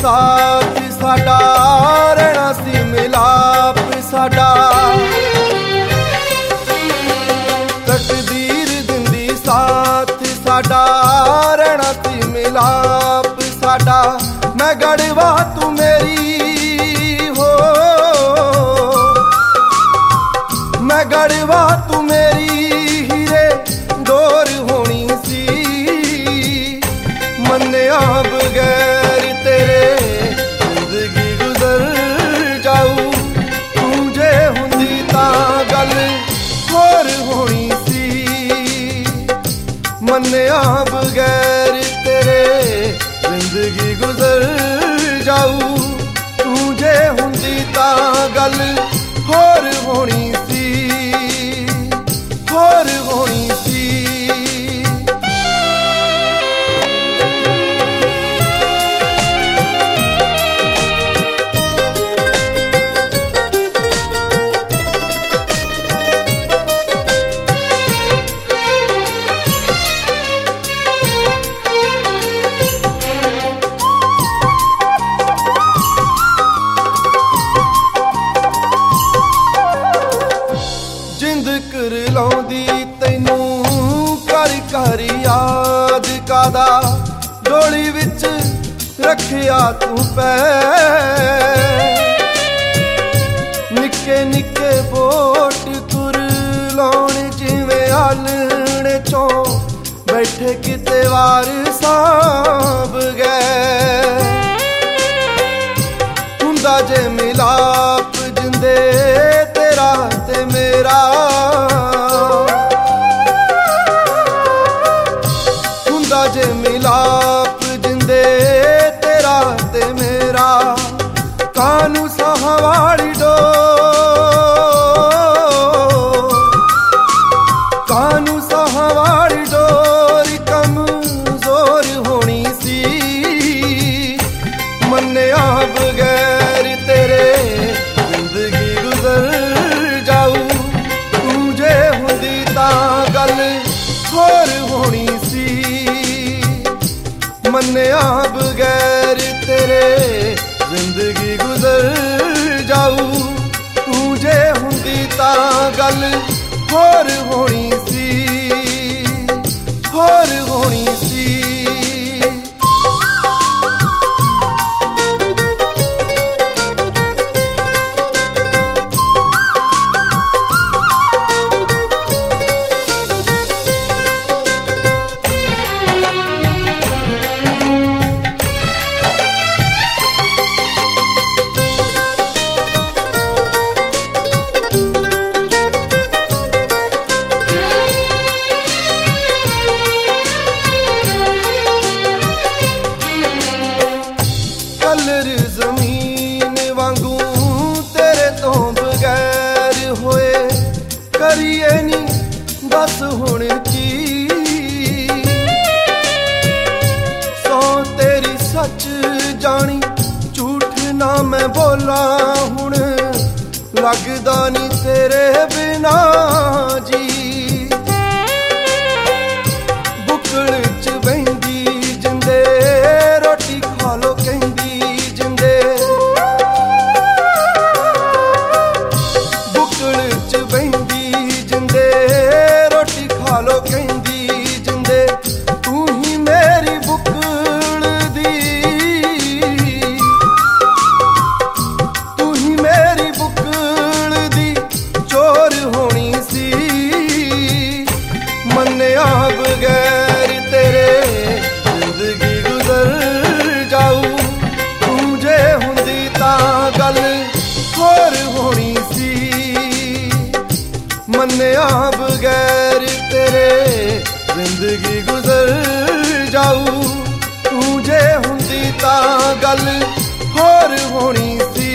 साथ साडा रहना सी मिलाप साडा तकदीर दिंदी साथ साडा रहना सी मिलाप साडा मैं गड़वा तू मेरी हो मैं गड़वा तू मेरी हीरे डोर होनी सी मन्निया बगैर तेरे जिंदगी गुजर जाऊ तू जे हुंदी तां गल होर होनी सी मन्निया बगैर तेरे जिंदगी गुजर जाऊ तू जे हुंदी तां गल होर होनी सी होर होनी सी जिंद कर लाउंदी तैनू कर कर याद कादा डोली विच रखिया तू पै निक्के निक्के बोट तुर लाउण जिवें आलणे चों बैठे किते वार सांभ गए हुंदा जे मिलाप जिंदे तेरा ते मेरा हुंदा जे मिलाप जिंदे तेरा ते मेरा कानू सहावाड़ी डो कानू सहावाड़ी डोरी कमजोर होनी सी मन्निया बगैर तेरे जिंदगी गुजर जाऊ तू जे हुंदी तां गल होर होनी सी मन्निया बगैर तेरे जिंदगी गुजर जाऊ तू जे हुंदी तां गल होर होनी सी होर होनी सी कलर जमीन वांगू तेरे तो बगैर होए करिए नी बस हुण की सौ तेरी सच जानी झूठ ना मैं बोला हुण लगदा नी तेरे बिना जी बुकल च बहिंदी जिंदे रोटी खा लो कहंदी लो कहंदी जिंदे तू ही मेरी बुकल दी तू ही मेरी बुकल दी चोर होनी सी मन्निया बगैर तेरे जिंदगी गुजर जाऊ तू जे हुंदी तां गल होर होनी सी मन्निया बगैर तेरे जिंदगी गुजर जाऊ तू जे हुंदी तां गल होर होनी सी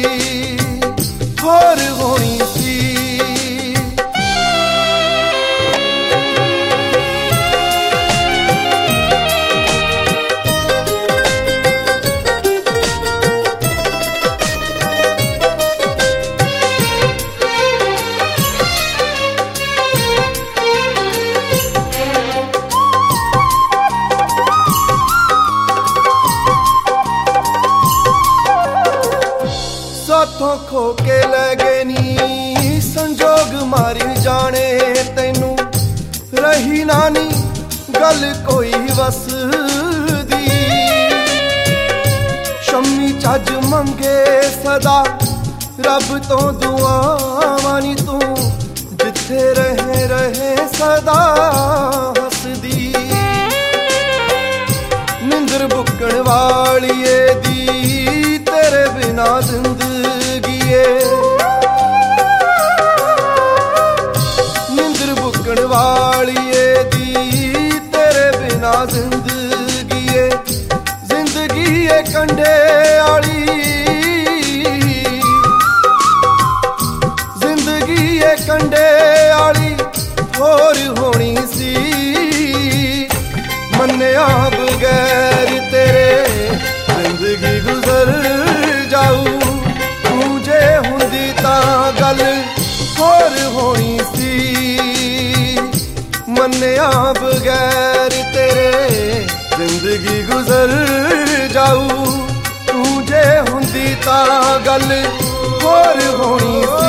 होर होनी सी हाथों खो के लै गए नी संजोग मारी जाने तैनू रही नानी गल कोई वस दी शम्मी चज मंगे सदा रब तो दुआवां नी तू जिथे रहे रहे सदा हसदी निंदर बुकण वालिए दी तेरे बिना जिंदगी निंदर बुकण वालिए दी तेरे बिना जिंदगी जिंदगी कंडे आली जिंदगी कंडे आली होर होनी सी मन्निया बगैर तेरे जिंदगी गुजर जाऊ तू जे हुंदी तां गल होर होनी सी मन्निया बगैर तेरे जिंदगी गुजर जाऊ तू जे हुंदी तां गल होर होनी सी।